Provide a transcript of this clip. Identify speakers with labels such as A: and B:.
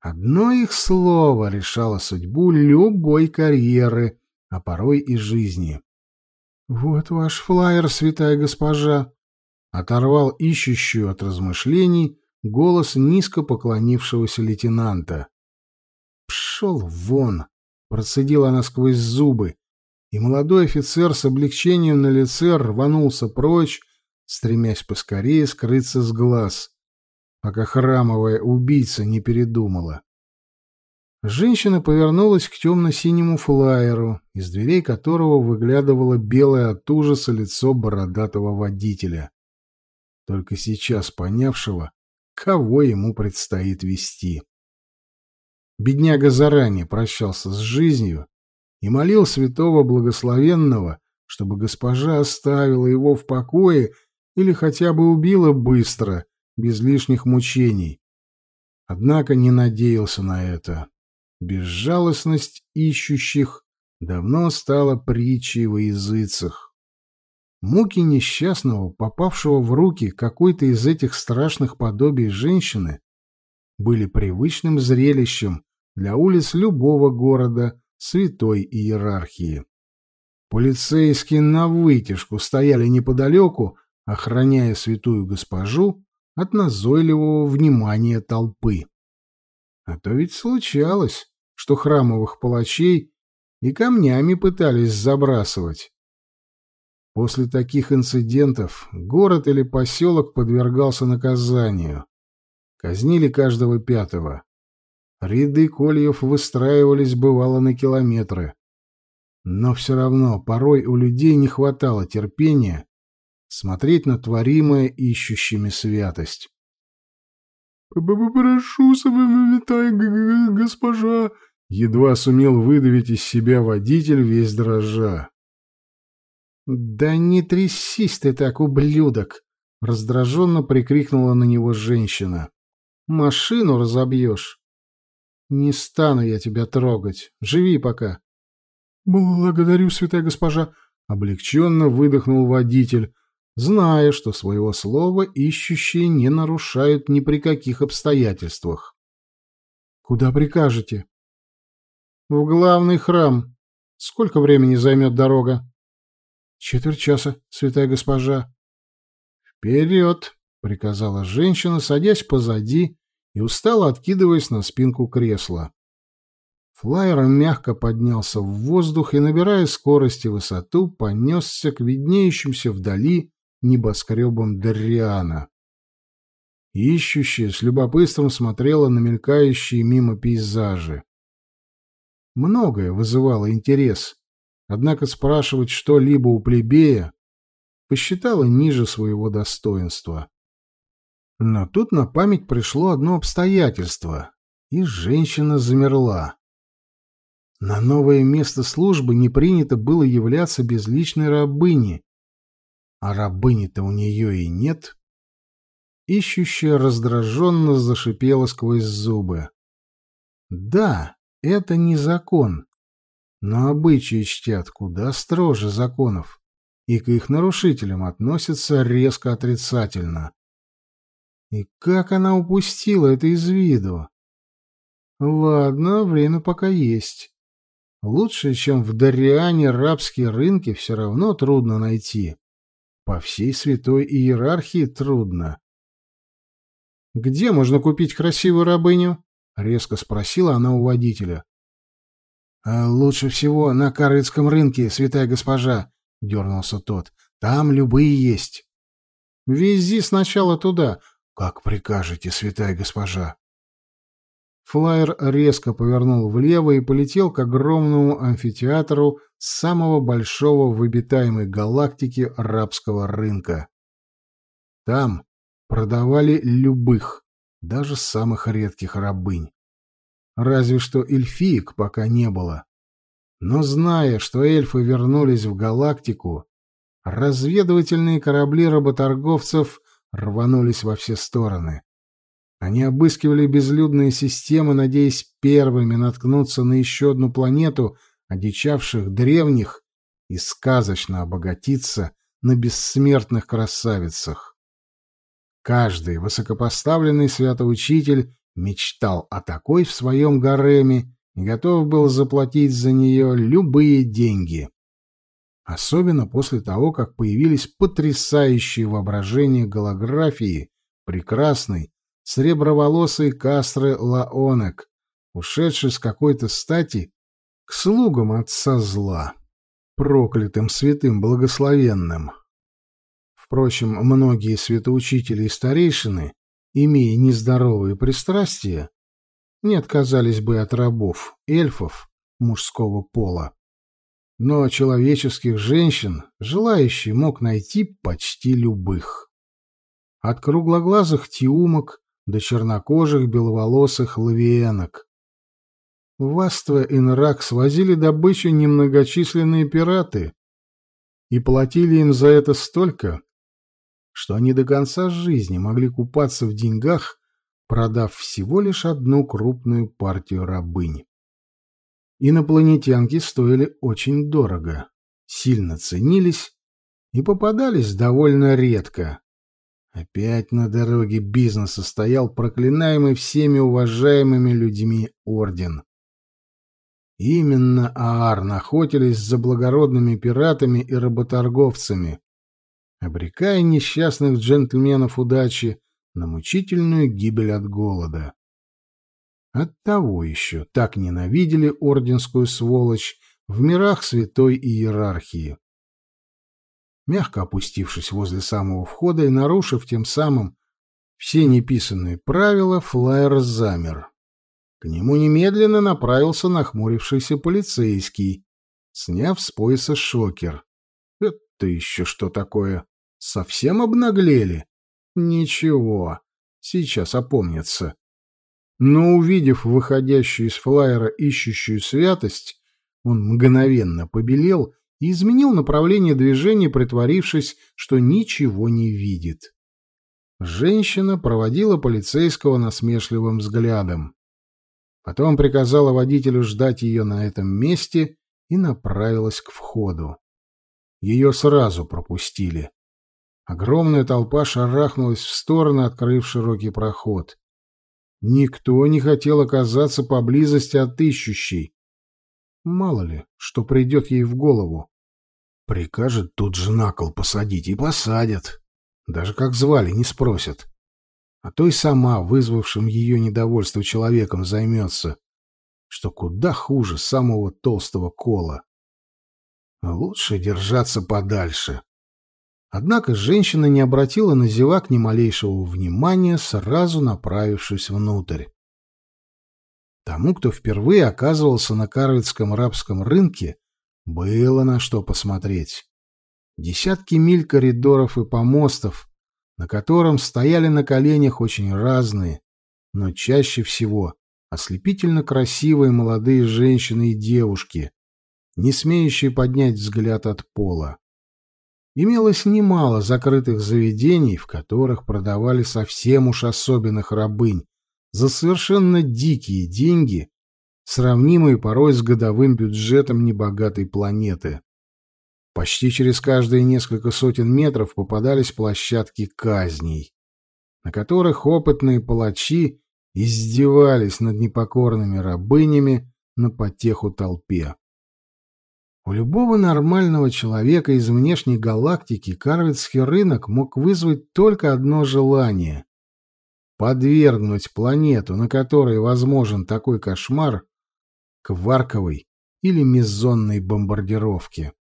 A: Одно их слово решало судьбу любой карьеры, а порой и жизни. «Вот ваш флаер, святая госпожа!» — оторвал ищущую от размышлений голос низко поклонившегося лейтенанта. «Пшел вон!» — процедила она сквозь зубы, и молодой офицер с облегчением на лице рванулся прочь, стремясь поскорее скрыться с глаз, пока храмовая убийца не передумала. Женщина повернулась к темно-синему флаеру, из дверей которого выглядывало белое от ужаса лицо бородатого водителя, только сейчас понявшего, кого ему предстоит вести. Бедняга заранее прощался с жизнью и молил святого благословенного, чтобы госпожа оставила его в покое или хотя бы убила быстро, без лишних мучений. Однако не надеялся на это. Безжалостность ищущих давно стала притчей во языцах. Муки несчастного, попавшего в руки какой-то из этих страшных подобий женщины, были привычным зрелищем для улиц любого города святой иерархии. Полицейские навытяжку стояли неподалеку, охраняя святую госпожу от назойливого внимания толпы. А то ведь случалось, что храмовых палачей и камнями пытались забрасывать. После таких инцидентов город или поселок подвергался наказанию. Казнили каждого пятого. Ряды кольев выстраивались, бывало, на километры. Но все равно порой у людей не хватало терпения смотреть на творимое ищущими святость. «Прошу, святая госпожа!» — едва сумел выдавить из себя водитель, весь дрожа. «Да не трясись ты так, ублюдок!» — раздраженно прикрикнула на него женщина. «Машину разобьешь!» «Не стану я тебя трогать. Живи пока». «Благодарю, святая госпожа!» — облегченно выдохнул водитель, зная, что своего слова ищущие не нарушают ни при каких обстоятельствах. «Куда прикажете?» «В главный храм. Сколько времени займет дорога?» «Четверть часа, святая госпожа». «Вперед!» — приказала женщина, садясь позади и устало откидываясь на спинку кресла. Флайер мягко поднялся в воздух и, набирая скорость и высоту, понесся к виднеющимся вдали небоскребам Дарриана. Ищущая с любопытством смотрела на мелькающие мимо пейзажи. Многое вызывало интерес, однако спрашивать что-либо у плебея посчитала ниже своего достоинства. Но тут на память пришло одно обстоятельство, и женщина замерла. На новое место службы не принято было являться без личной рабыни, а рабыни-то у нее и нет. Ищущая раздраженно зашипела сквозь зубы. Да, это не закон, но обычаи чтят куда строже законов, и к их нарушителям относятся резко отрицательно. И как она упустила это из виду? Ладно, время пока есть. Лучше, чем в Дарриане, рабские рынки все равно трудно найти. По всей святой иерархии трудно. «Где можно купить красивую рабыню?» — резко спросила она у водителя. «Лучше всего на Карыцком рынке, святая госпожа», — дернулся тот. «Там любые есть». «Вези сначала туда». «Как прикажете, святая госпожа». Флайер резко повернул влево и полетел к огромному амфитеатру самого большого в обитаемой галактике рабского рынка. Там продавали любых, даже самых редких рабынь. Разве что эльфиек пока не было. Но зная, что эльфы вернулись в галактику, разведывательные корабли работорговцев рванулись во все стороны. Они обыскивали безлюдные системы, надеясь первыми наткнуться на еще одну планету одичавших древних и сказочно обогатиться на бессмертных красавицах. Каждый высокопоставленный святоучитель Мечтал о такой в своем гареме и готов был заплатить за нее любые деньги. Особенно после того, как появились потрясающие воображения голографии прекрасной среброволосой Кастры Лаонек, ушедшей с какой-то стати к слугам отца зла, проклятым святым благословенным. Впрочем, многие святоучители и старейшины, имея нездоровые пристрастия, не отказались бы от рабов, эльфов мужского пола. Но человеческих женщин желающий мог найти почти любых. От круглоглазых тиумок до чернокожих беловолосых лавиенок. В Аства-Инрак свозили добычу немногочисленные пираты и платили им за это столько, что они до конца жизни могли купаться в деньгах, продав всего лишь одну крупную партию рабынь. Инопланетянки стоили очень дорого, сильно ценились и попадались довольно редко. Опять на дороге бизнеса стоял проклинаемый всеми уважаемыми людьми орден. Именно Аарн охотились за благородными пиратами и работорговцами, обрекая несчастных джентльменов удачи на мучительную гибель от голода. Оттого еще так ненавидели орденскую сволочь в мирах святой иерархии. Мягко опустившись возле самого входа и нарушив тем самым все неписанные правила, флайер замер. К нему немедленно направился нахмурившийся полицейский, сняв с пояса шокер. Это еще что такое? Совсем обнаглели? Ничего, сейчас опомнятся. Но, увидев выходящую из флайера ищущую святость, он мгновенно побелел и изменил направление движения, притворившись, что ничего не видит. Женщина проводила полицейского насмешливым взглядом. Потом приказала водителю ждать ее на этом месте и направилась к входу. Ее сразу пропустили. Огромная толпа шарахнулась в сторону, открыв широкий проход. Никто не хотел оказаться поблизости от ищущей. Мало ли, что придет ей в голову. Прикажет тут же на кол посадить, и посадят. Даже как звали, не спросят. А то и сама вызвавшим ее недовольство человеком займется, что куда хуже самого толстого кола. Лучше держаться подальше. Однако женщина не обратила на зевак ни малейшего внимания, сразу направившись внутрь. Тому, кто впервые оказывался на Карвитском рабском рынке, было на что посмотреть. Десятки миль коридоров и помостов, на котором стояли на коленях очень разные, но чаще всего ослепительно красивые молодые женщины и девушки, не смеющие поднять взгляд от пола. Имелось немало закрытых заведений, в которых продавали совсем уж особенных рабынь за совершенно дикие деньги, сравнимые порой с годовым бюджетом небогатой планеты. Почти через каждые несколько сотен метров попадались площадки казней, на которых опытные палачи издевались над непокорными рабынями на потеху толпе. У любого нормального человека из внешней галактики Карвитский рынок мог вызвать только одно желание — подвергнуть планету, на которой возможен такой кошмар, кварковой или мезонной бомбардировке.